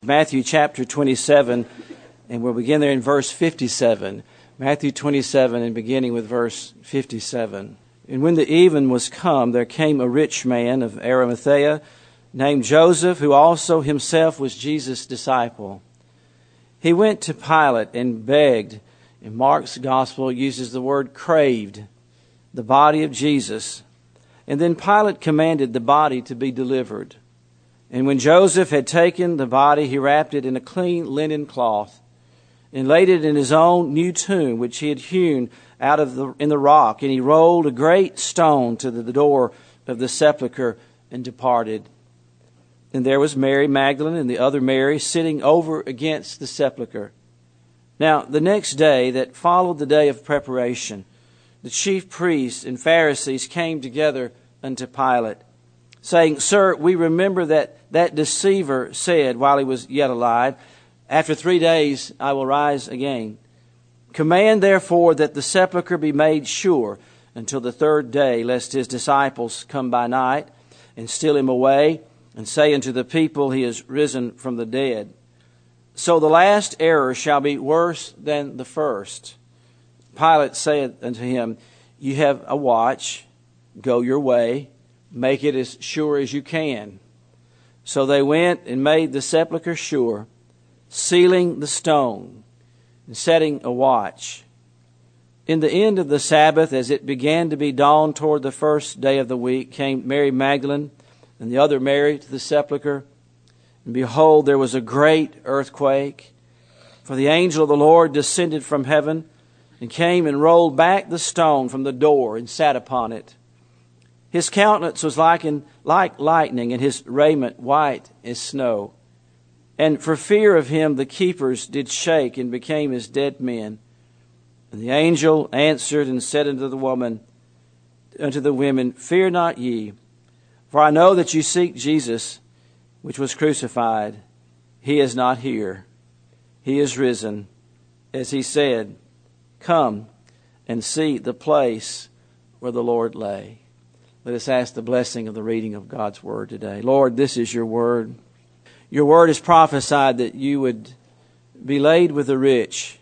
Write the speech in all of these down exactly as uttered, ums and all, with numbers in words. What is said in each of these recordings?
Matthew chapter twenty-seven, and we'll begin there in verse fifty-seven. Matthew twenty-seven, and beginning with verse fifty-seven. And when the even was come, there came a rich man of Arimathea, named Joseph, who also himself was Jesus' disciple. He went to Pilate and begged, and Mark's gospel uses the word craved, the body of Jesus. And then Pilate commanded the body to be delivered. And when Joseph had taken the body, he wrapped it in a clean linen cloth and laid it in his own new tomb, which he had hewn out of the in the rock. And he rolled a great stone to the door of the sepulchre and departed. And there was Mary Magdalene and the other Mary sitting over against the sepulchre. Now, the next day that followed the day of preparation, the chief priests and Pharisees came together unto Pilate, saying, Sir, we remember that that deceiver said while he was yet alive, After three days I will rise again. Command therefore that the sepulchre be made sure until the third day, lest his disciples come by night and steal him away, and say unto the people, He is risen from the dead. So the last error shall be worse than the first. Pilate said unto him, You have a watch, go your way, make it as sure as you can. So they went and made the sepulchre sure, sealing the stone and setting a watch. In the end of the Sabbath, as it began to be dawn toward the first day of the week, came Mary Magdalene and the other Mary to the sepulchre. And behold, there was a great earthquake, for the angel of the Lord descended from heaven and came and rolled back the stone from the door and sat upon it. His countenance was like, in, like lightning, and his raiment white as snow. And for fear of him the keepers did shake and became as dead men. And the angel answered and said unto the woman, unto the women, Fear not ye, for I know that you seek Jesus, which was crucified. He is not here. He is risen, as he said. Come and see the place where the Lord lay. Let us ask the blessing of the reading of God's Word today. Lord, this is your Word. Your Word has prophesied that you would be laid with the rich.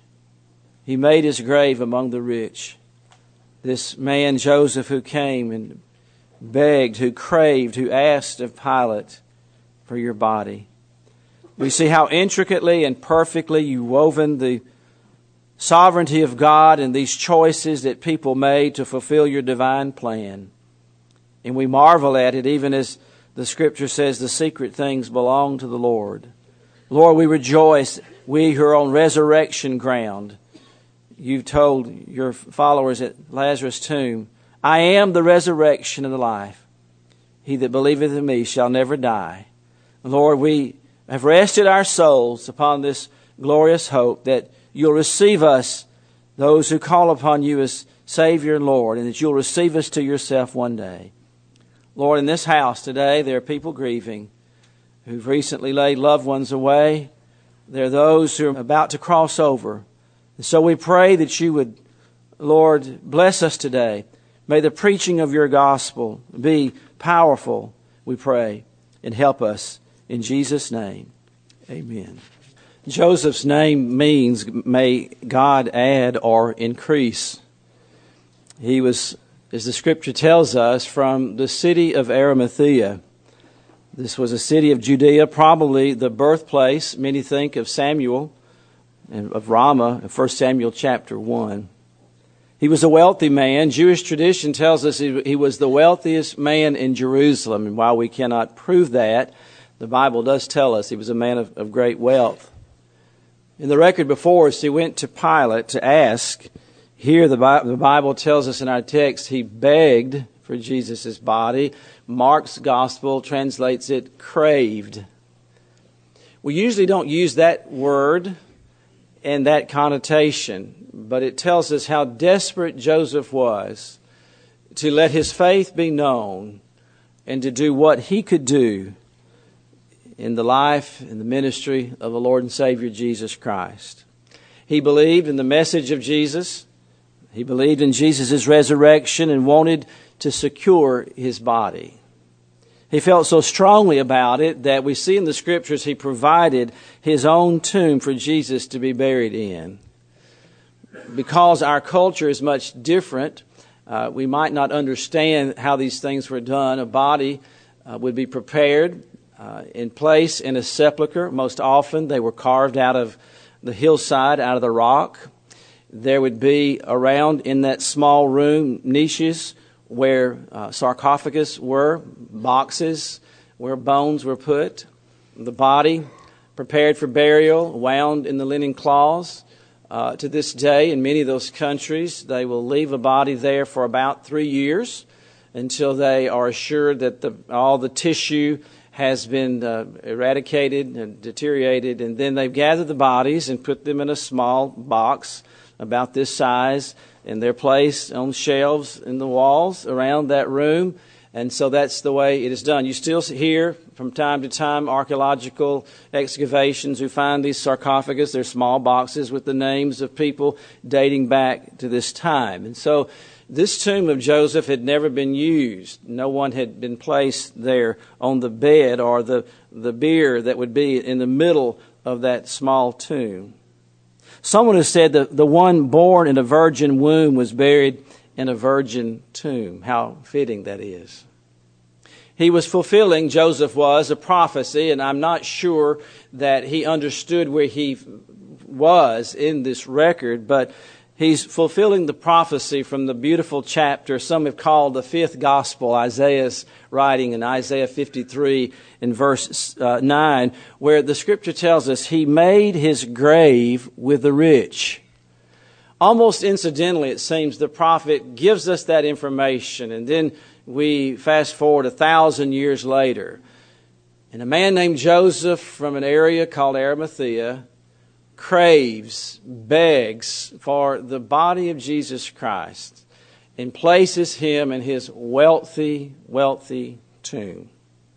He made his grave among the rich. This man, Joseph, who came and begged, who craved, who asked of Pilate for your body. We see how intricately and perfectly you woven the sovereignty of God and these choices that people made to fulfill your divine plan. And we marvel at it, even as the Scripture says the secret things belong to the Lord. Lord, we rejoice, we who are on resurrection ground. You told your followers at Lazarus' tomb, I am the resurrection and the life. He that believeth in me shall never die. Lord, we have rested our souls upon this glorious hope that you'll receive us, those who call upon you as Savior and Lord, and that you'll receive us to yourself one day. Lord, in this house today, there are people grieving who've recently laid loved ones away. There are those who are about to cross over. And so we pray that you would, Lord, bless us today. May the preaching of your gospel be powerful, we pray, and help us in Jesus' name. Amen. Joseph's name means, may God add or increase. He was, as the Scripture tells us, from the city of Arimathea. This was a city of Judea, probably the birthplace, many think, of Samuel and of Ramah in First Samuel chapter one. He was a wealthy man. Jewish tradition tells us he was the wealthiest man in Jerusalem. And while we cannot prove that, the Bible does tell us he was a man of, of great wealth. In the record before us, he went to Pilate to ask. Here the Bible, the Bible tells us in our text he begged for Jesus' body. Mark's gospel translates it craved. We usually don't use that word and that connotation, but it tells us how desperate Joseph was to let his faith be known and to do what he could do in the life and the ministry of the Lord and Savior Jesus Christ. He believed in the message of Jesus. He believed in Jesus' resurrection and wanted to secure his body. He felt so strongly about it that we see in the Scriptures he provided his own tomb for Jesus to be buried in. Because our culture is much different, uh, we might not understand how these things were done. A body uh, would be prepared uh, in place in a sepulcher. Most often they were carved out of the hillside, out of the rock. There would be around in that small room niches where uh, sarcophagus were, boxes where bones were put. The body prepared for burial, wound in the linen cloths. Uh, to this day, in many of those countries, they will leave a body there for about three years until they are assured that the, all the tissue has been uh, eradicated and deteriorated, and then they gather the bodies and put them in a small box about this size, and they're placed on shelves in the walls around that room. And so that's the way it is done. You still hear from time to time archaeological excavations who find these sarcophagus. They're small boxes with the names of people dating back to this time. And so this tomb of Joseph had never been used. No one had been placed there on the bed or the, the bier that would be in the middle of that small tomb. Someone has said that the one born in a virgin womb was buried in a virgin tomb. How fitting that is. He was fulfilling, Joseph was, a prophecy, and I'm not sure that he understood where he was in this record, but he's fulfilling the prophecy from the beautiful chapter some have called the fifth gospel, Isaiah's writing in Isaiah fifty-three in verse uh, nine, where the scripture tells us he made his grave with the rich. Almost incidentally, it seems, the prophet gives us that information, and then we fast forward a thousand years later, and a man named Joseph from an area called Arimathea craves, begs for the body of Jesus Christ and places him in his wealthy, wealthy tomb.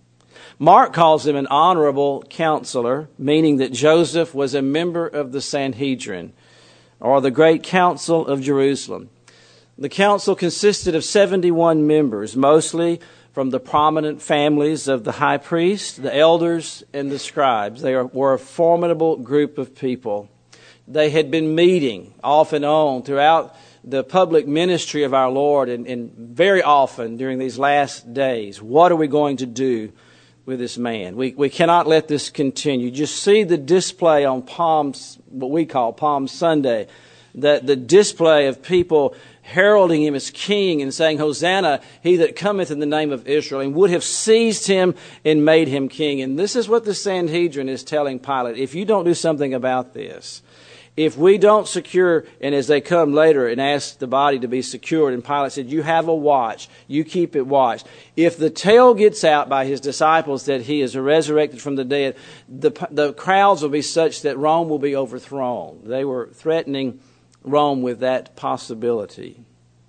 Mark calls him an honorable counselor, meaning that Joseph was a member of the Sanhedrin, or the Great Council of Jerusalem. The council consisted of seventy-one members, mostly from the prominent families of the high priest, the elders, and the scribes. They were a formidable group of people. They had been meeting off and on throughout the public ministry of our Lord, and, and very often during these last days. What are we going to do with this man? We we cannot let this continue. Just see the display on Palms, what we call Palm Sunday, that the display of people heralding him as king and saying, Hosanna, he that cometh in the name of Israel, and would have seized him and made him king. And this is what the Sanhedrin is telling Pilate. If you don't do something about this, if we don't secure, and as they come later and ask the body to be secured, and Pilate said, you have a watch, you keep it watched. If the tale gets out by his disciples that he is resurrected from the dead, the, the crowds will be such that Rome will be overthrown. They were threatening Rome with that possibility.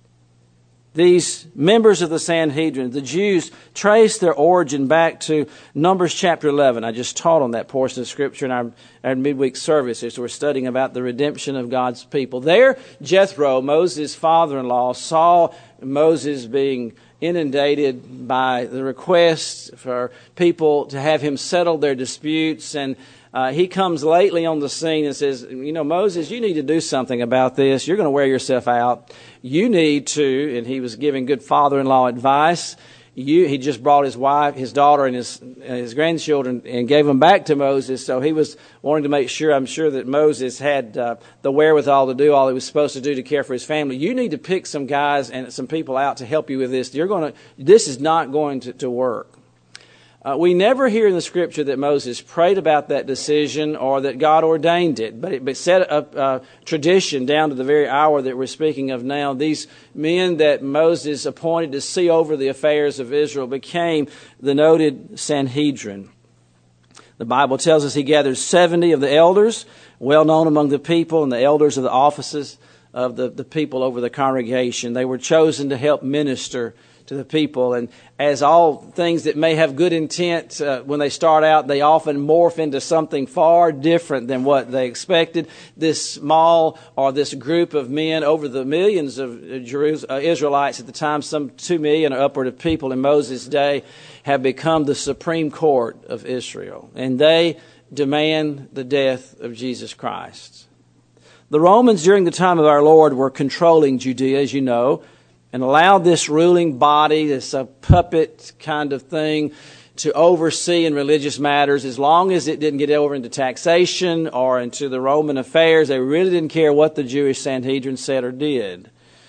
These members of the Sanhedrin, the Jews, trace their origin back to Numbers chapter eleven. I just taught on that portion of Scripture in our, our midweek services. We're studying about the redemption of God's people. There, Jethro, Moses' father-in-law, saw Moses being inundated by the requests for people to have him settle their disputes, and Uh, he comes lately on the scene and says, you know, Moses, you need to do something about this. You're going to wear yourself out. You need to, and he was giving good father-in-law advice. You, he just brought his wife, his daughter, and his, and his grandchildren and gave them back to Moses. So he was wanting to make sure, I'm sure, that Moses had uh, the wherewithal to do all he was supposed to do to care for his family. You need to pick some guys and some people out to help you with this. You're going to, this is not going to, to work. Uh, we never hear in the Scripture that Moses prayed about that decision or that God ordained it, but it but set up a tradition down to the very hour that we're speaking of now. These men that Moses appointed to see over the affairs of Israel became the noted Sanhedrin. The Bible tells us he gathered seventy of the elders, well known among the people, and the elders of the offices of the, the people over the congregation. They were chosen to help minister to the people. And as all things that may have good intent, uh, when they start out, they often morph into something far different than what they expected. This small or this group of men, over the millions of Jerus- uh, Israelites at the time, some two million or upward of people in Moses' day, have become the Supreme Court of Israel. And they demand the death of Jesus Christ. The Romans during the time of our Lord were controlling Judea, as you know, and allowed this ruling body, this uh, puppet kind of thing, to oversee in religious matters. As long as it didn't get over into taxation or into the Roman affairs, they really didn't care what the Jewish Sanhedrin said or did.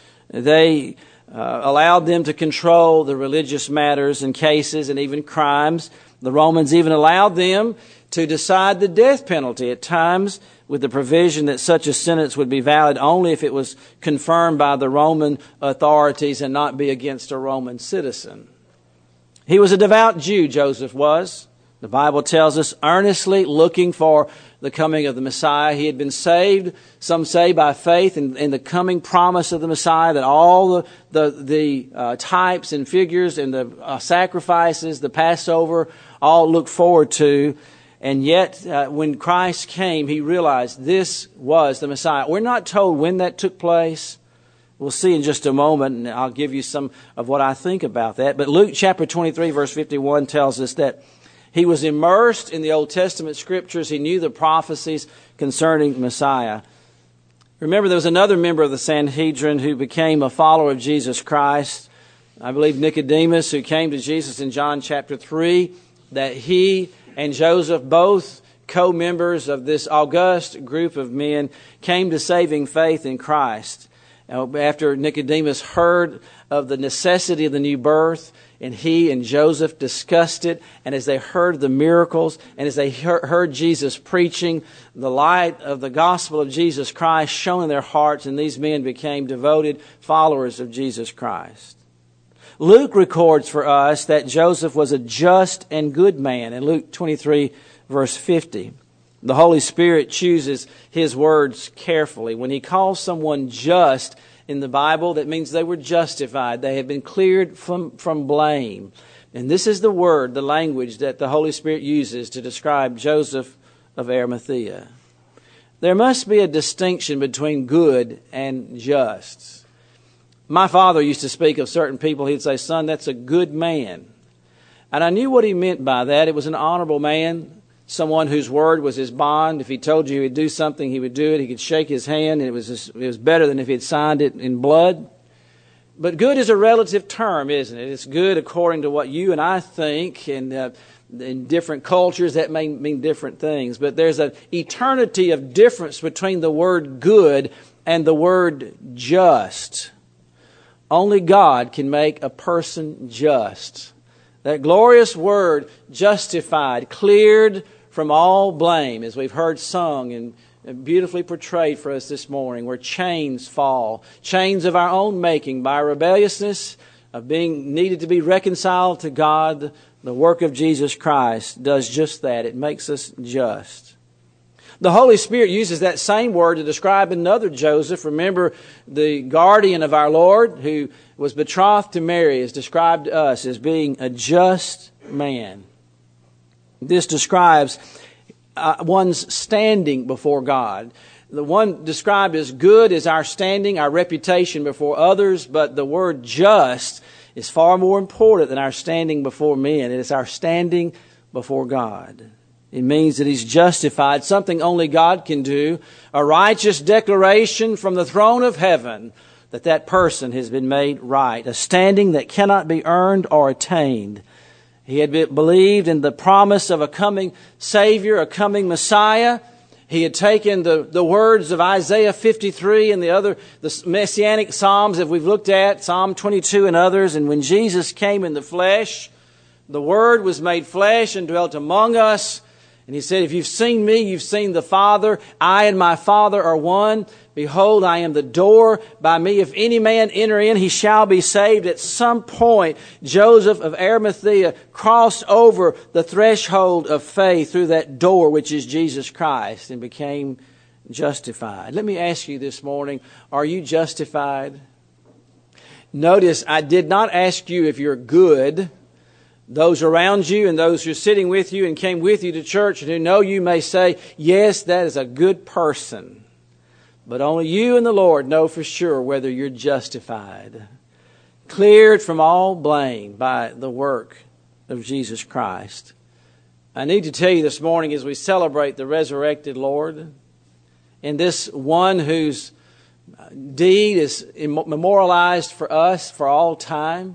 They uh, allowed them to control the religious matters and cases and even crimes. The Romans even allowed them to decide the death penalty at times, with the provision that such a sentence would be valid only if it was confirmed by the Roman authorities and not be against a Roman citizen. He was a devout Jew, Joseph was. The Bible tells us, earnestly looking for the coming of the Messiah. He had been saved, some say, by faith in, in the coming promise of the Messiah, that all the the, the uh, types and figures and the uh, sacrifices, the Passover, all look forward to. And yet, uh, when Christ came, he realized this was the Messiah. We're not told when that took place. We'll see in just a moment, and I'll give you some of what I think about that. But Luke chapter twenty-three, verse fifty-one tells us that he was immersed in the Old Testament scriptures. He knew the prophecies concerning Messiah. Remember, there was another member of the Sanhedrin who became a follower of Jesus Christ. I believe Nicodemus, who came to Jesus in John chapter three, that he and Joseph, both co-members of this august group of men, came to saving faith in Christ. After Nicodemus heard of the necessity of the new birth, and he and Joseph discussed it, and as they heard the miracles, and as they heard Jesus preaching, the light of the gospel of Jesus Christ shone in their hearts, and these men became devoted followers of Jesus Christ. Luke records for us that Joseph was a just and good man in Luke twenty-three, verse fifty. The Holy Spirit chooses His words carefully. When He calls someone just in the Bible, that means they were justified. They have been cleared from, from blame. And this is the word, the language that the Holy Spirit uses to describe Joseph of Arimathea. There must be a distinction between good and just. My father used to speak of certain people. He'd say, "Son, that's a good man." And I knew what he meant by that. It was an honorable man, someone whose word was his bond. If he told you he would do something, he would do it. He could shake his hand, and it was just, it was better than if he had signed it in blood. But good is a relative term, isn't it? It's good according to what you and I think, and uh, in different cultures that may mean different things. But there's an eternity of difference between the word good and the word just. Only God can make a person just. That glorious word, justified, cleared from all blame, as we've heard sung and beautifully portrayed for us this morning, where chains fall, chains of our own making by rebelliousness, of being needed to be reconciled to God. The work of Jesus Christ does just that. It makes us just. The Holy Spirit uses that same word to describe another Joseph. Remember, the guardian of our Lord, who was betrothed to Mary, is described to us as being a just man. This describes uh, one's standing before God. The one described as good is our standing, our reputation before others, but the word just is far more important than our standing before men. It is our standing before God. It means that he's justified, something only God can do, a righteous declaration from the throne of heaven that that person has been made right, a standing that cannot be earned or attained. He had believed in the promise of a coming Savior, a coming Messiah. He had taken the, the words of Isaiah fifty-three and the other, the Messianic Psalms that we've looked at, Psalm twenty-two and others, and when Jesus came in the flesh, the Word was made flesh and dwelt among us. And he said, "If you've seen me, you've seen the Father. I and my Father are one. Behold, I am the door. By me, if any man enter in, he shall be saved." At some point, Joseph of Arimathea crossed over the threshold of faith through that door, which is Jesus Christ, and became justified. Let me ask you this morning, are you justified? Notice, I did not ask you if you're good. Those around you and those who are sitting with you and came with you to church and who know you may say, yes, that is a good person. But only you and the Lord know for sure whether you're justified, cleared from all blame by the work of Jesus Christ. I need to tell you this morning as we celebrate the resurrected Lord and this one whose deed is memorialized for us for all time.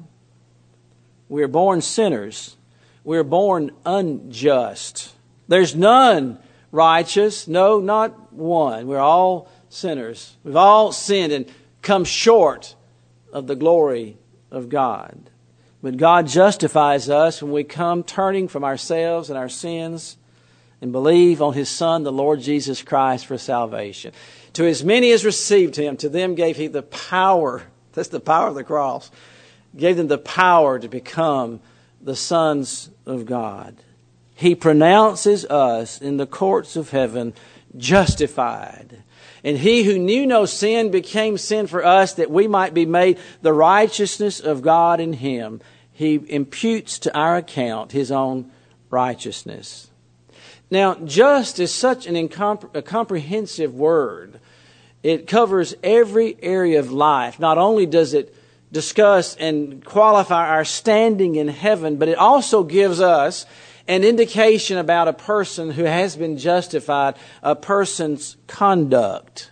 We are born sinners. We are born unjust. There's none righteous. No, not one. We're all sinners. We've all sinned and come short of the glory of God. But God justifies us when we come turning from ourselves and our sins and believe on His Son, the Lord Jesus Christ, for salvation. To as many as received Him, to them gave He the power. That's the power of the cross. Gave them the power to become the sons of God. He pronounces us in the courts of heaven justified. And He who knew no sin became sin for us that we might be made the righteousness of God in Him. He imputes to our account His own righteousness. Now, just is such an incompre- a comprehensive word. It covers every area of life. Not only does it discuss and qualify our standing in heaven, but it also gives us an indication about a person who has been justified, a person's conduct.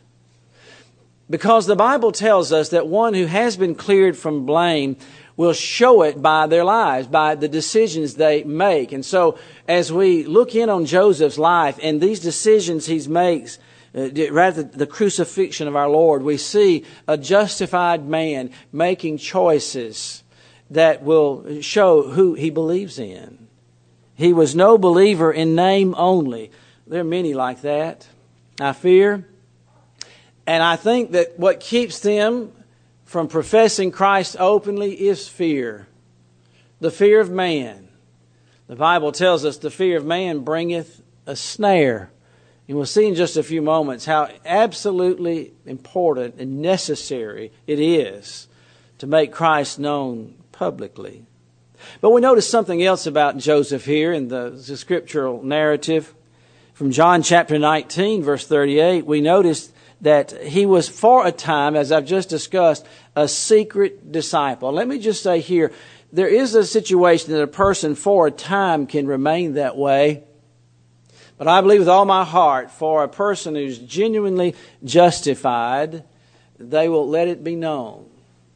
Because the Bible tells us that one who has been cleared from blame will show it by their lives, by the decisions they make. And so as we look in on Joseph's life and these decisions he makes, Uh, rather the crucifixion of our Lord, we see a justified man making choices that will show who he believes in. He was no believer in name only. There are many like that, I fear. And I think that what keeps them from professing Christ openly is fear. The fear of man. The Bible tells us the fear of man bringeth a snare. And we'll see in just a few moments how absolutely important and necessary it is to make Christ known publicly. But we notice something else about Joseph here in the, the scriptural narrative. From John chapter nineteen, verse thirty-eight, we notice that he was for a time, as I've just discussed, a secret disciple. Let me just say here, there is a situation that a person for a time can remain that way. But I believe with all my heart, for a person who's genuinely justified, they will let it be known.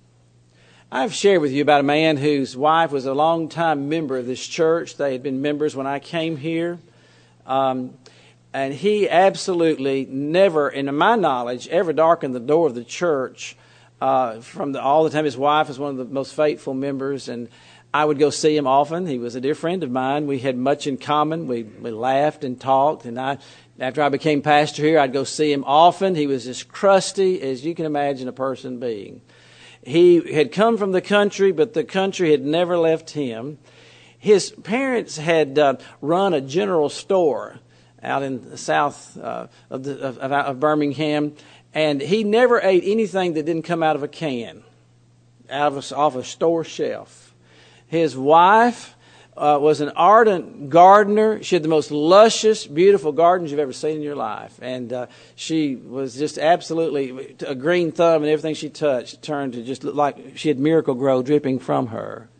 I've shared with you about a man whose wife was a long-time member of this church. They had been members when I came here. Um, and he absolutely never, in my knowledge, ever darkened the door of the church. Uh, from the, all the time, his wife was one of the most faithful members, and I would go see him often. He was a dear friend of mine. We had much in common. We, we laughed and talked. And I, after I became pastor here, I'd go see him often. He was as crusty as you can imagine a person being. He had come from the country, but the country had never left him. His parents had uh, run a general store out in the south uh, of, the, of, of Birmingham, and he never ate anything that didn't come out of a can, out of a, off a store shelf. His wife uh, was an ardent gardener. She had the most luscious, beautiful gardens you've ever seen in your life. And uh, she was just absolutely a green thumb, and everything she touched turned to just look like she had Miracle-Gro dripping from her.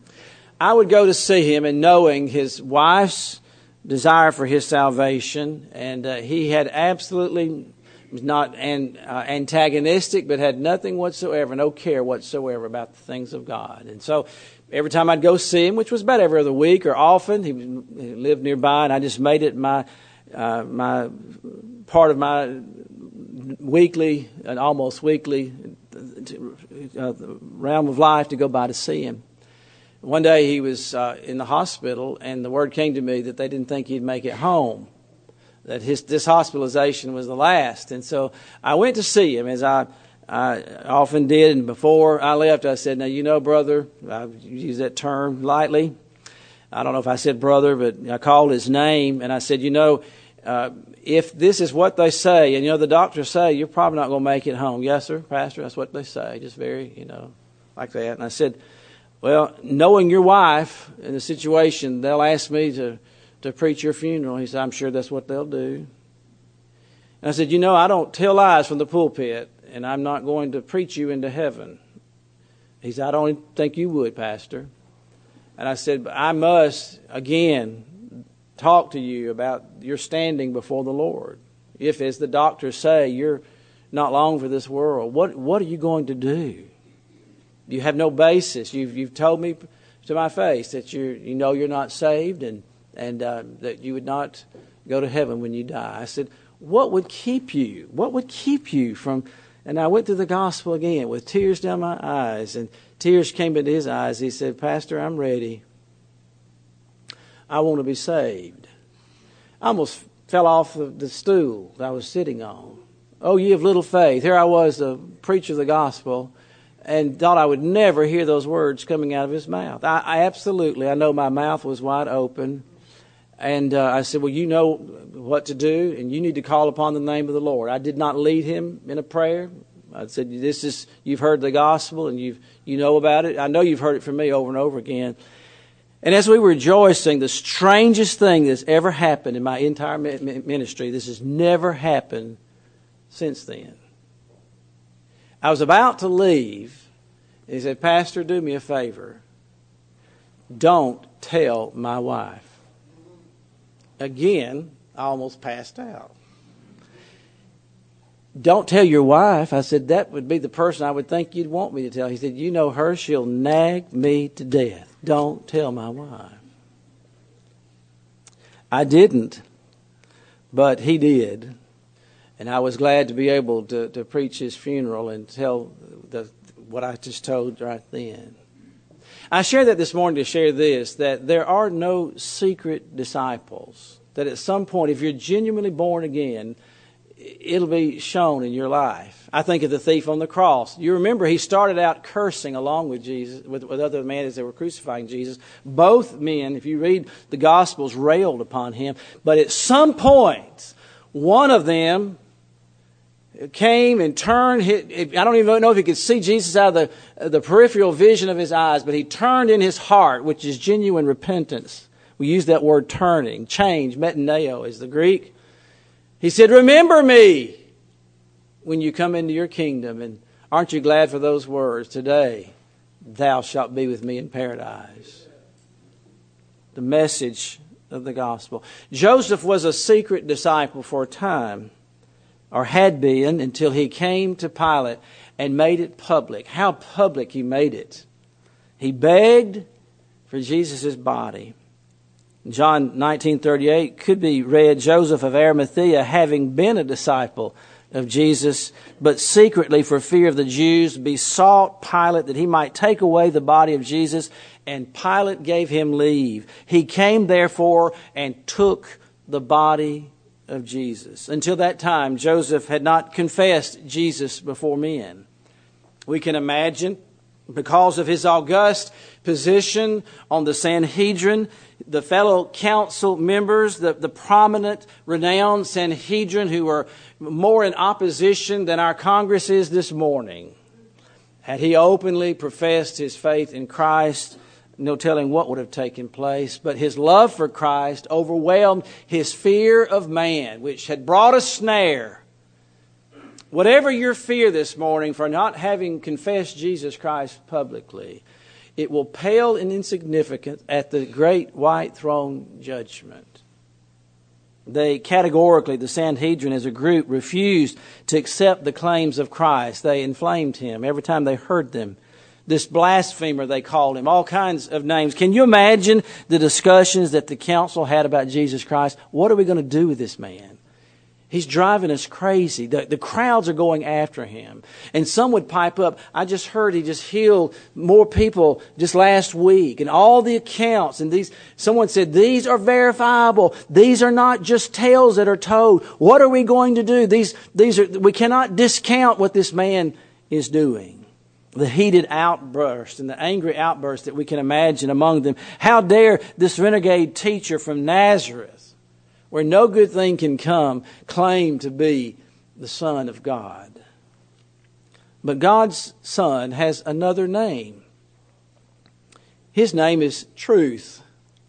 I would go to see him, and knowing his wife's desire for his salvation, and uh, he had absolutely was not an, uh, antagonistic, but had nothing whatsoever, no care whatsoever about the things of God. And so every time I'd go see him, which was about every other week or often, he, he lived nearby, and I just made it my uh, my part of my weekly and almost weekly uh, realm of life to go by to see him. One day he was uh, in the hospital, and the word came to me that they didn't think he'd make it home, that his this hospitalization was the last. And so I went to see him, as I I often did, and before I left, I said, now, you know, brother, I use that term lightly. I don't know if I said brother, but I called his name, and I said, you know, uh, if this is what they say, and, you know, the doctors say, you're probably not going to make it home. Yes, sir, Pastor, that's what they say. Just very, you know, like that. And I said, well, knowing your wife and the situation, they'll ask me to, to preach your funeral. He said, I'm sure that's what they'll do. And I said, you know, I don't tell lies from the pulpit, and I'm not going to preach you into heaven. He said, I don't think you would, Pastor. And I said, but I must, again, talk to you about your standing before the Lord. If, as the doctors say, you're not long for this world, what what are you going to do? You have no basis. You've you've told me to my face that you you know you're not saved and and uh, that you would not go to heaven when you die. I said, what would keep you? What would keep you from? And I went through the gospel again with tears down my eyes, and tears came into his eyes. He said, Pastor, I'm ready. I want to be saved. I almost fell off the, the stool that I was sitting on. Oh, ye of little faith. Here I was, the preacher of the gospel, and thought I would never hear those words coming out of his mouth. I, I absolutely, I know my mouth was wide open. And uh, I said, well, you know what to do, and you need to call upon the name of the Lord. I did not lead him in a prayer. I said, this is, you've heard the gospel, and you've, you know about it. I know you've heard it from me over and over again. And as we were rejoicing, the strangest thing that's ever happened in my entire ministry, this has never happened since then. I was about to leave, and he said, Pastor, do me a favor. Don't tell my wife. Again, I almost passed out. Don't tell your wife. I said, that would be the person I would think you'd want me to tell. He said, you know her, she'll nag me to death. Don't tell my wife. I didn't, but he did. And I was glad to be able to, to preach his funeral and tell the, what I just told right then. I share that this morning to share this, that there are no secret disciples. That at some point, if you're genuinely born again, it'll be shown in your life. I think of the thief on the cross. You remember he started out cursing along with Jesus, with, with other men as they were crucifying Jesus. Both men, if you read the Gospels, railed upon him. But at some point, one of them came and turned. I don't even know if he could see Jesus out of the, the peripheral vision of his eyes, but he turned in his heart, which is genuine repentance. We use that word turning. Change, metaneo is the Greek. He said, remember me when you come into your kingdom. And aren't you glad for those words? Today, thou shalt be with me in paradise. The message of the gospel. Joseph was a secret disciple for a time, or had been, until he came to Pilate and made it public. How public he made it. He begged for Jesus' body. John nineteen thirty-eight could be read, Joseph of Arimathea, having been a disciple of Jesus, but secretly for fear of the Jews, besought Pilate that he might take away the body of Jesus, and Pilate gave him leave. He came therefore and took the body of Jesus. Until that time, Joseph had not confessed Jesus before men. We can imagine, because of his august position on the Sanhedrin, the fellow council members, the, the prominent, renowned Sanhedrin who are more in opposition than our Congress is this morning. Had he openly professed his faith in Christ, no telling what would have taken place. But his love for Christ overwhelmed his fear of man, which had brought a snare. Whatever your fear this morning for not having confessed Jesus Christ publicly, it will pale in insignificance at the great white throne judgment. They categorically, the Sanhedrin as a group, refused to accept the claims of Christ. They inflamed him every time they heard them. This blasphemer, they called him, all kinds of names. Can you imagine the discussions that the council had about Jesus Christ? What are we going to do with this man? He's driving us crazy. The, the crowds are going after him. And some would pipe up, I just heard he just healed more people just last week. And all the accounts, and these, someone said, these are verifiable. These are not just tales that are told. What are we going to do? These, these are, we cannot discount what this man is doing. The heated outburst and the angry outburst that we can imagine among them. How dare this renegade teacher from Nazareth, where no good thing can come, claim to be the Son of God? But God's Son has another name. His name is Truth.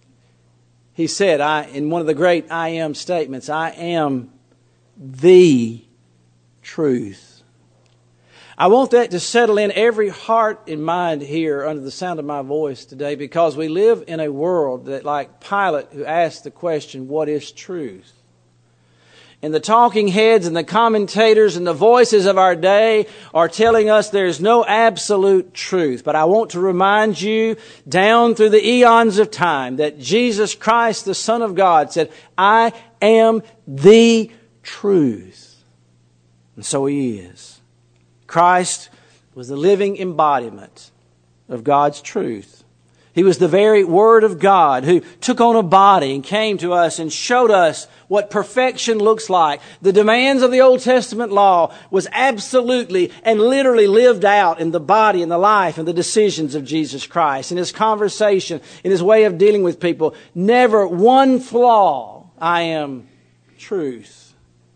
He said, I, in one of the great I am statements, I am the truth. I want that to settle in every heart and mind here under the sound of my voice today, because we live in a world that, like Pilate, who asked the question, what is truth? And the talking heads and the commentators and the voices of our day are telling us there's no absolute truth. But I want to remind you, down through the eons of time, that Jesus Christ, the Son of God, said, I am the truth. And so He is. Christ was the living embodiment of God's truth. He was the very Word of God who took on a body and came to us and showed us what perfection looks like. The demands of the Old Testament law was absolutely and literally lived out in the body and the life and the decisions of Jesus Christ. In His conversation, in His way of dealing with people, never one flaw. I am truth.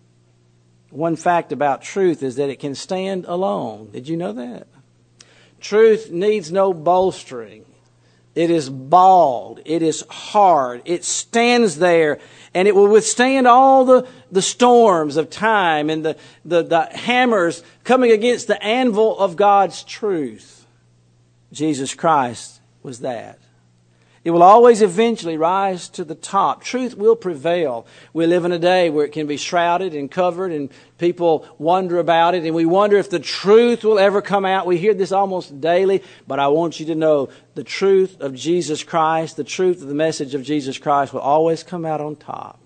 One fact about truth is that it can stand alone. Did you know that? Truth needs no bolstering. It is bald. It is hard. It stands there, and it will withstand all the, the storms of time and the, the, the hammers coming against the anvil of God's truth. Jesus Christ was that. It will always eventually rise to the top. Truth will prevail. We live in a day where it can be shrouded and covered, and people wonder about it, and we wonder if the truth will ever come out. We hear this almost daily, but I want you to know the truth of Jesus Christ, the truth of the message of Jesus Christ will always come out on top.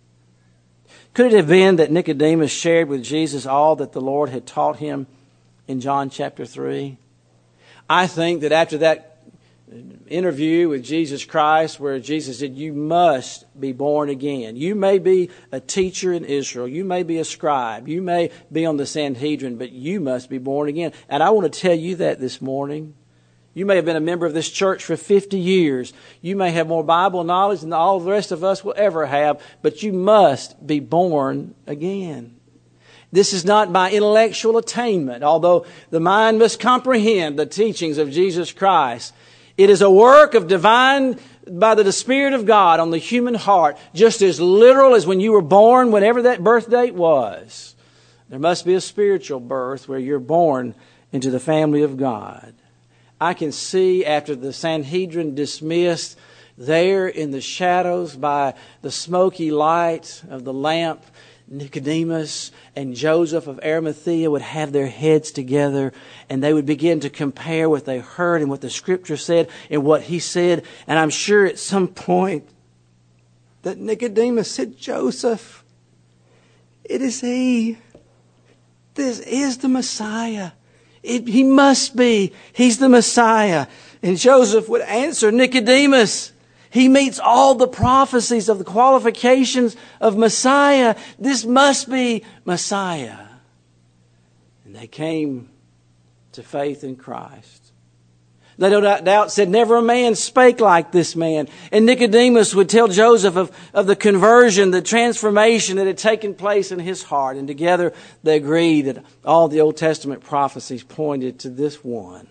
Could it have been that Nicodemus shared with Jesus all that the Lord had taught him in John chapter three? I think that after that interview with Jesus Christ, where Jesus said, you must be born again. You may be a teacher in Israel. You may be a scribe. You may be on the Sanhedrin, but you must be born again. And I want to tell you that this morning. You may have been a member of this church for fifty years. You may have more Bible knowledge than all the rest of us will ever have, but you must be born again. This is not by intellectual attainment, although the mind must comprehend the teachings of Jesus Christ. It is a work of divine, by the Spirit of God on the human heart, just as literal as when you were born, whenever that birth date was. There must be a spiritual birth where you're born into the family of God. I can see after the Sanhedrin dismissed, there in the shadows by the smoky light of the lamp, Nicodemus and Joseph of Arimathea would have their heads together, and they would begin to compare what they heard and what the Scripture said and what he said. And I'm sure at some point that Nicodemus said, Joseph, it is he. This is the Messiah. It, he must be. He's the Messiah. And Joseph would answer, Nicodemus, he meets all the prophecies of the qualifications of Messiah. This must be Messiah. And they came to faith in Christ. They no doubt said, never a man spake like this man. And Nicodemus would tell Joseph of, of the conversion, the transformation that had taken place in his heart. And together they agreed that all the Old Testament prophecies pointed to this one.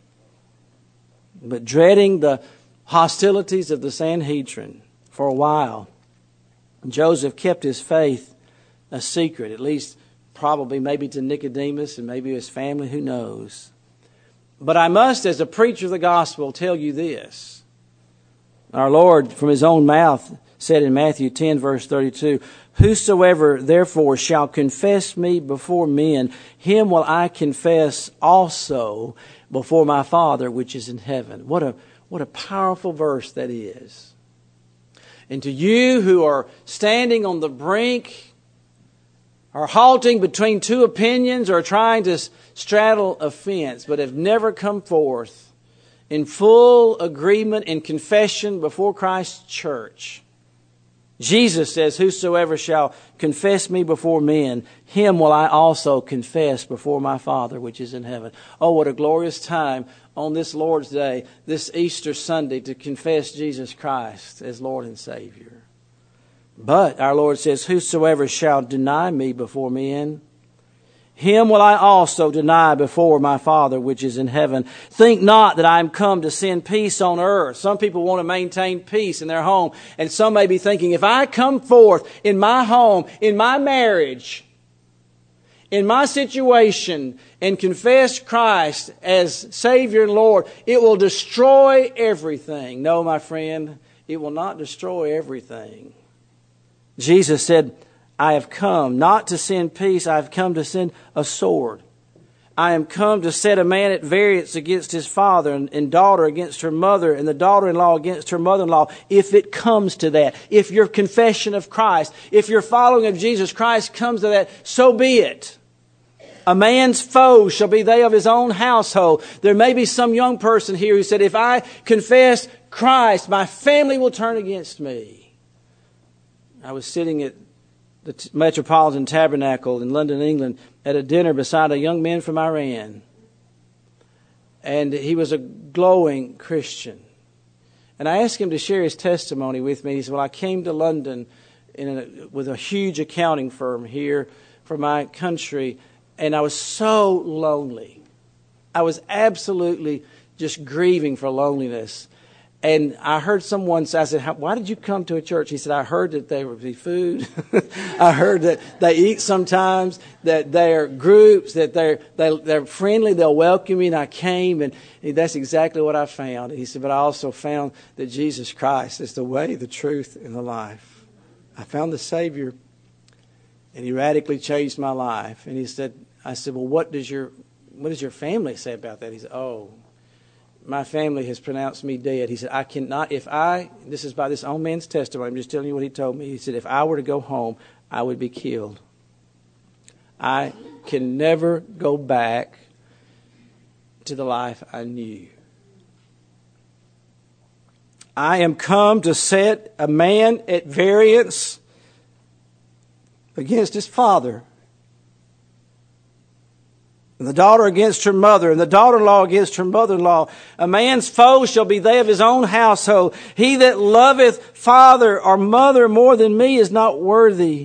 But dreading the hostilities of the Sanhedrin for a while, Joseph kept his faith a secret, at least probably maybe to Nicodemus and maybe his family, who knows. But I must, as a preacher of the gospel, tell you this. Our Lord, from His own mouth, said in Matthew ten, verse thirty-two, whosoever therefore shall confess me before men, him will I confess also before my Father which is in heaven. What a What a powerful verse that is. And to you who are standing on the brink, are halting between two opinions, or trying to straddle a fence, but have never come forth in full agreement and confession before Christ's church, Jesus says, whosoever shall confess me before men, him will I also confess before my Father which is in heaven. Oh, what a glorious time on this Lord's Day, this Easter Sunday, to confess Jesus Christ as Lord and Savior. But our Lord says, whosoever shall deny me before men, him will I also deny before my Father which is in heaven. Think not that I am come to send peace on earth. Some people want to maintain peace in their home. And some may be thinking, if I come forth in my home, in my marriage, in my situation, and confess Christ as Savior and Lord, it will destroy everything. No, my friend, it will not destroy everything. Jesus said, I have come not to send peace, I have come to send a sword. I am come to set a man at variance against his father, and, and daughter against her mother, and the daughter-in-law against her mother-in-law, if it comes to that. If your confession of Christ, if your following of Jesus Christ comes to that, so be it. A man's foes shall be they of his own household. There may be some young person here who said, if I confess Christ, my family will turn against me. I was sitting at the Metropolitan Tabernacle in London, England, at a dinner beside a young man from Iran. And he was a glowing Christian. And I asked him to share his testimony with me. He said, well, I came to London in a, with a huge accounting firm here for my country, and I was so lonely. I was absolutely just grieving for loneliness. And I heard someone say, I said, why did you come to a church? He said, I heard that there would be food. I heard that they eat sometimes, that they're groups, that they're, they, they're friendly, they'll welcome me. And I came, and that's exactly what I found. And he said, but I also found that Jesus Christ is the way, the truth, and the life. I found the Savior, and He radically changed my life. And he said, I said, well, what does your, what does your family say about that? He said, oh, my family has pronounced me dead. He said, I cannot, if I, this is by this own man's testimony, I'm just telling you what he told me. He said, if I were to go home, I would be killed. I can never go back to the life I knew. I am come to set a man at variance against his father, and the daughter against her mother, and the daughter-in-law against her mother-in-law. A man's foes shall be they of his own household. He that loveth father or mother more than me is not worthy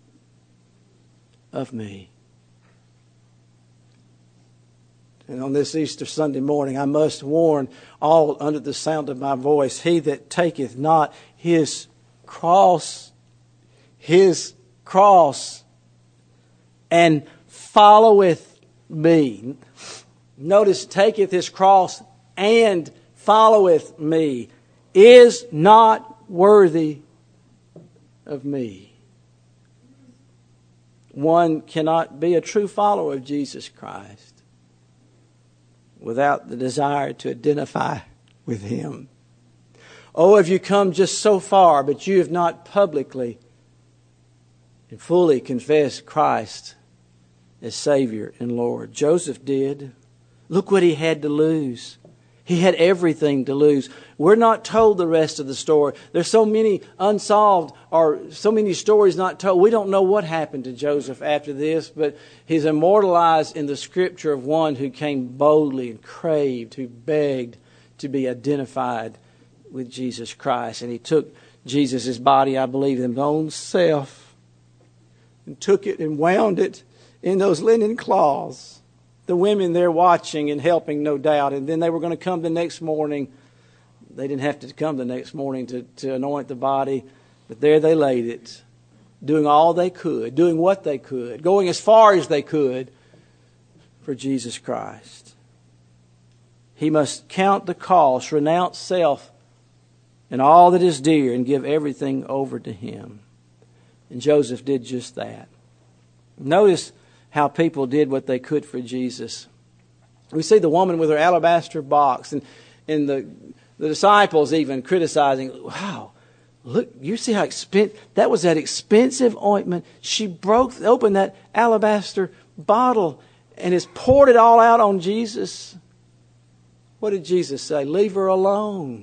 of me. And on this Easter Sunday morning, I must warn all under the sound of my voice, he that taketh not his cross, his cross, and followeth me. Notice, taketh his cross and followeth me, is not worthy of me. One cannot be a true follower of Jesus Christ without the desire to identify with Him. Oh, have you come just so far, but you have not publicly and fully confessed Christ as Savior and Lord. Joseph did. Look what he had to lose. He had everything to lose. We're not told the rest of the story. There's so many unsolved or so many stories not told. We don't know what happened to Joseph after this, but he's immortalized in the Scripture of one who came boldly and craved, who begged to be identified with Jesus Christ. And he took Jesus' body, I believe, in his own self, and took it and wound it in those linen cloths. The women there watching and helping, no doubt. And then they were going to come the next morning. They didn't have to come the next morning to, to anoint the body. But there they laid it, doing all they could, doing what they could, going as far as they could for Jesus Christ. He must count the cost, renounce self and all that is dear, and give everything over to Him. And Joseph did just that. Notice how people did what they could for Jesus. We see the woman with her alabaster box, and, and the, the disciples even criticizing, wow, look, you see how expensive, that was that expensive ointment. She broke open that alabaster bottle and has poured it all out on Jesus. What did Jesus say? Leave her alone.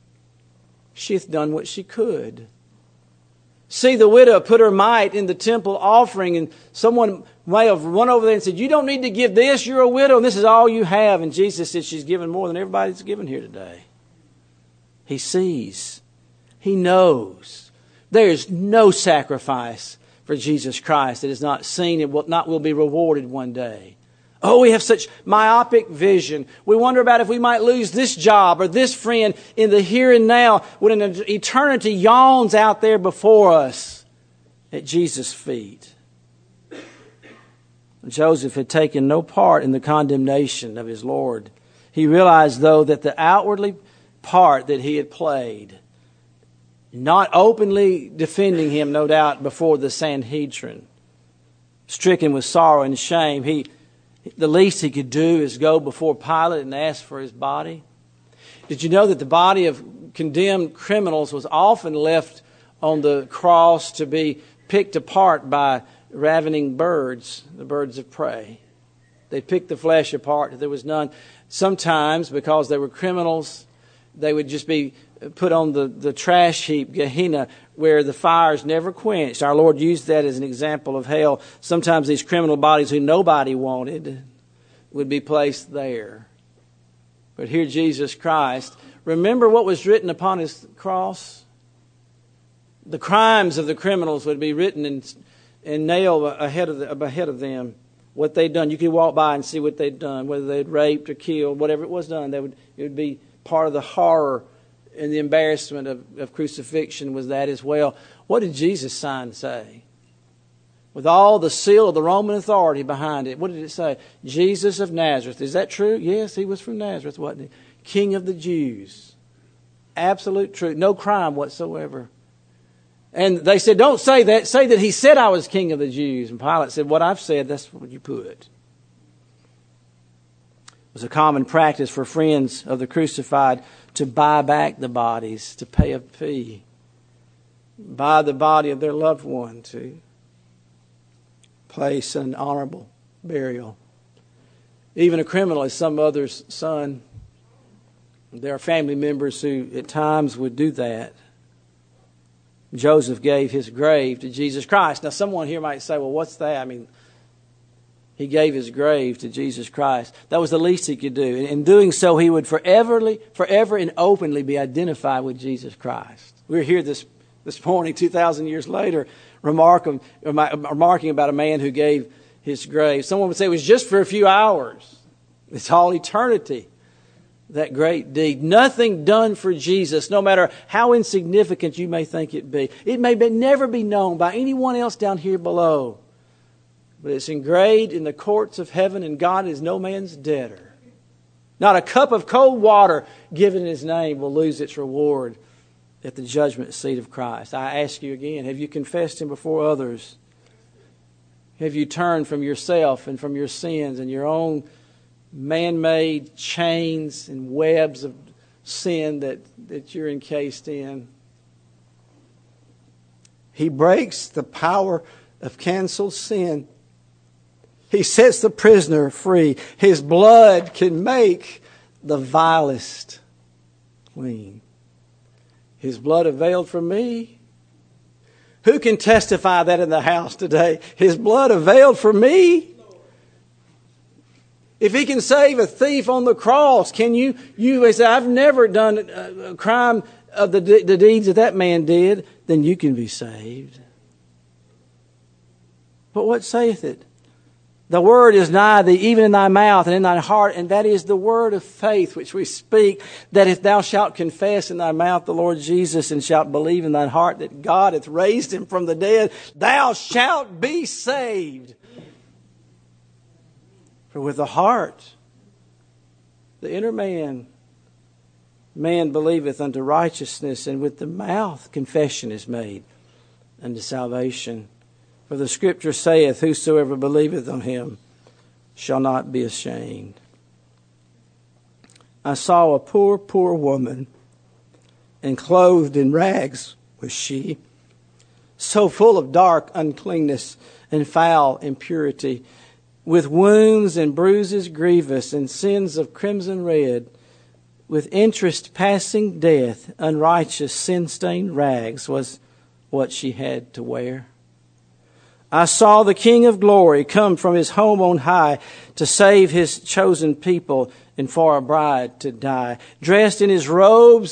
She hath done what she could. See, the widow put her mite in the temple offering, and someone may have run over there and said, you don't need to give this, you're a widow, and this is all you have. And Jesus said she's given more than everybody's given here today. He sees. He knows. There is no sacrifice for for Jesus Christ that is not seen and will not will be rewarded one day. Oh, we have such myopic vision. We wonder about if we might lose this job or this friend in the here and now when an eternity yawns out there before us at Jesus' feet. Joseph had taken no part in the condemnation of his Lord. He realized, though, that the outwardly part that he had played, not openly defending him, no doubt, before the Sanhedrin, stricken with sorrow and shame, he the least he could do is go before Pilate and ask for his body. Did you know that the body of condemned criminals was often left on the cross to be picked apart by ravening birds, the birds of prey? They picked the flesh apart. There was none. Sometimes, because they were criminals, they would just be put on the, the trash heap, Gehenna, where the fires never quenched. Our Lord used that as an example of hell. Sometimes these criminal bodies who nobody wanted would be placed there. But here Jesus Christ, remember what was written upon his cross? The crimes of the criminals would be written and, and nailed ahead of, the, ahead of them. What they'd done. You could walk by and see what they'd done, whether they'd raped or killed, whatever it was done. They would, it would be part of the horror and the embarrassment of, of crucifixion was that as well. What did Jesus' sign say? With all the seal of the Roman authority behind it, what did it say? Jesus of Nazareth. Is that true? Yes, he was from Nazareth, wasn't he? King of the Jews. Absolute truth. No crime whatsoever. And they said, don't say that. Say that he said I was King of the Jews. And Pilate said, what I've said, that's what you put. It was a common practice for friends of the crucified to buy back the bodies, to pay a fee. Buy the body of their loved one to place an honorable burial. Even a criminal is some other's son. There are family members who at times would do that. Joseph gave his grave to Jesus Christ. Now someone here might say, well, what's that? I mean, he gave his grave to Jesus Christ. That was the least he could do. In doing so, he would forever, forever and openly be identified with Jesus Christ. We're here this, this morning, two thousand years later, remarking, remarking about a man who gave his grave. Someone would say it was just for a few hours. It's all eternity. That great deed. Nothing done for Jesus, no matter how insignificant you may think it be. It may be, never be known by anyone else down here below. But it's engraved in the courts of heaven, and God is no man's debtor. Not a cup of cold water given in his name will lose its reward at the judgment seat of Christ. I ask you again, have you confessed him before others? Have you turned from yourself and from your sins and your own man-made chains and webs of sin that, that you're encased in? He breaks the power of canceled sin. He sets the prisoner free. His blood can make the vilest clean. His blood availed for me. Who can testify that in the house today? His blood availed for me. If he can save a thief on the cross, can you, you may say, I've never done a crime of the, the deeds that that man did, then you can be saved. But what saith it? The word is nigh thee, even in thy mouth and in thy heart, and that is the word of faith which we speak, that if thou shalt confess in thy mouth the Lord Jesus and shalt believe in thine heart that God hath raised him from the dead, thou shalt be saved. For with the heart, the inner man, man believeth unto righteousness, and with the mouth confession is made unto salvation. For the Scripture saith, whosoever believeth on him shall not be ashamed. I saw a poor, poor woman, and clothed in rags was she, so full of dark uncleanness and foul impurity, with wounds and bruises grievous, and sins of crimson red, with interest passing death, unrighteous sin-stained rags was what she had to wear. I saw the King of glory come from his home on high to save his chosen people and for a bride to die. Dressed in his robes of,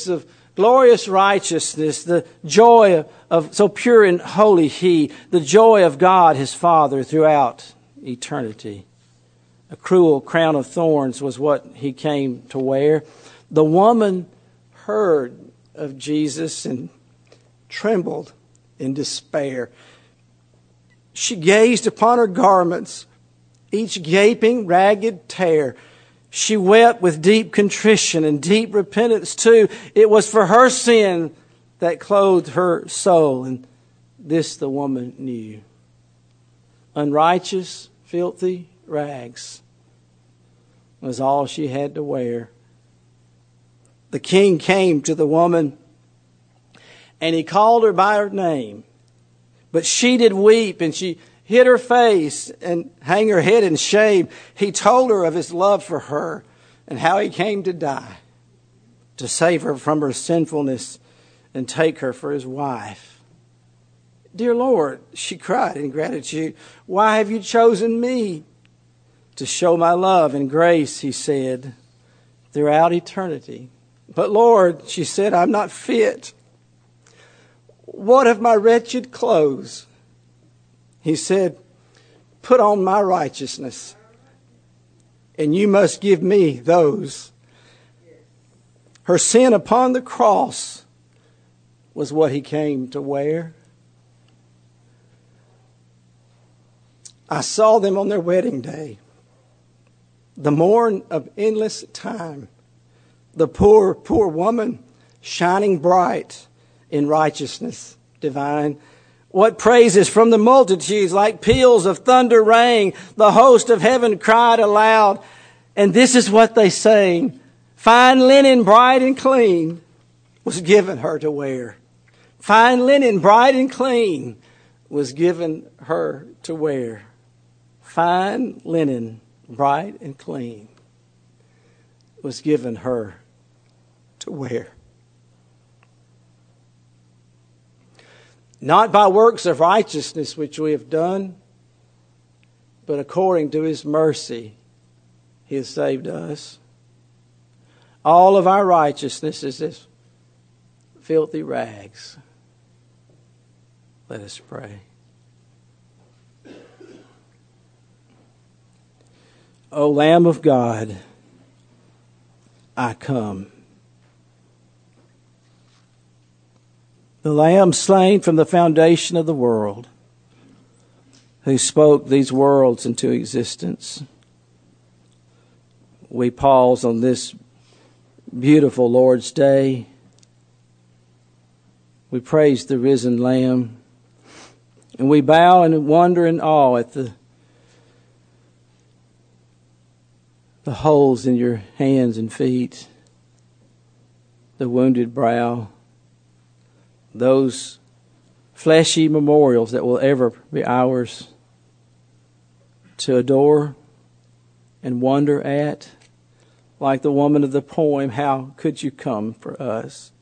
glorious righteousness, the joy of, of so pure and holy He, the joy of God His Father throughout eternity. A cruel crown of thorns was what He came to wear. The woman heard of Jesus and trembled in despair. She gazed upon her garments, each gaping, ragged tear. She wept with deep contrition and deep repentance too. It was for her sin that clothed her soul, and this the woman knew. Unrighteous, filthy rags was all she had to wear. The king came to the woman, and he called her by her name. But she did weep, and she hid her face and hang her head in shame. He told her of His love for her and how He came to die, to save her from her sinfulness and take her for His wife. Dear Lord, she cried in gratitude, why have you chosen me to show my love and grace, He said, throughout eternity? But Lord, she said, I'm not fit. What of my wretched clothes? He said, put on my righteousness, and you must give me those. Her sin upon the cross was what He came to wear. I saw them on their wedding day, the morn of endless time. The poor, poor woman shining bright in righteousness divine. What praises from the multitudes like peals of thunder rang. The host of heaven cried aloud. And this is what they sang. Fine linen bright and clean was given her to wear. Fine linen bright and clean was given her to wear. Fine linen bright and clean was given her to wear. Not by works of righteousness which we have done, but according to His mercy, He has saved us. All of our righteousness is as filthy rags. Let us pray. O Lamb of God, I come. The Lamb slain from the foundation of the world, who spoke these worlds into existence. We pause on this beautiful Lord's Day. We praise the risen Lamb, and we bow in wonder and awe at the the holes in your hands and feet, the wounded brow, those fleshy memorials that will ever be ours to adore and wonder at. Like the woman of the poem, how could you come for us?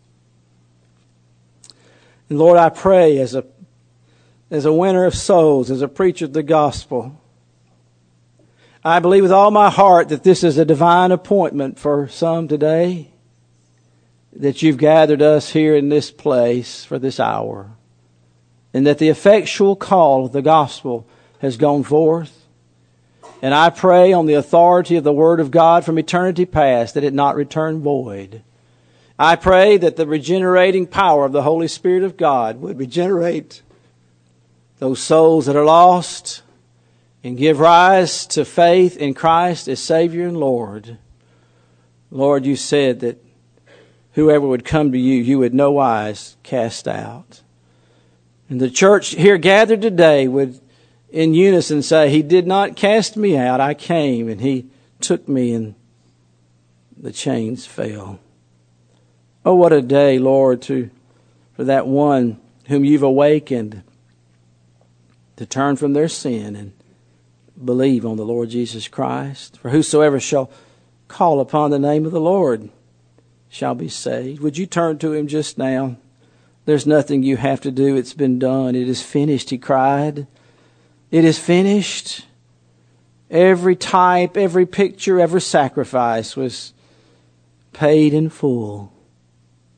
And Lord, I pray as a as a winner of souls, as a preacher of the gospel, I believe with all my heart that this is a divine appointment for some today, that you've gathered us here in this place for this hour, and that the effectual call of the gospel has gone forth. And I pray on the authority of the Word of God from eternity past that it not return void. I pray that the regenerating power of the Holy Spirit of God would regenerate those souls that are lost and give rise to faith in Christ as Savior and Lord. Lord, you said that whoever would come to you, you would no wise cast out. And the church here gathered today would in unison say, He did not cast me out, I came, and He took me, and the chains fell. Oh, what a day, Lord, to for that one whom you've awakened to turn from their sin and believe on the Lord Jesus Christ. For whosoever shall call upon the name of the Lord shall be saved. Would you turn to Him just now? There's nothing you have to do. It's been done. It is finished, He cried. It is finished. Every type, every picture, every sacrifice was paid in full.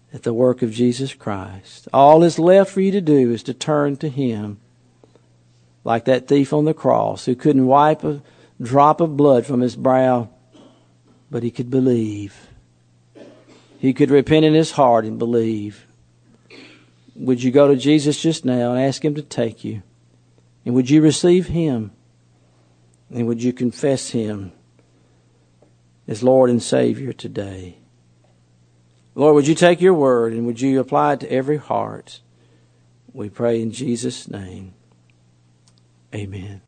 at the work of Jesus Christ. All that's left for you to do is to turn to Him, like that thief on the cross who couldn't wipe a drop of blood from his brow, but he could believe. He could repent in his heart and believe. Would you go to Jesus just now and ask Him to take you? And would you receive Him? And would you confess Him as Lord and Savior today? Lord, would you take your word and would you apply it to every heart? We pray in Jesus' name. Amen.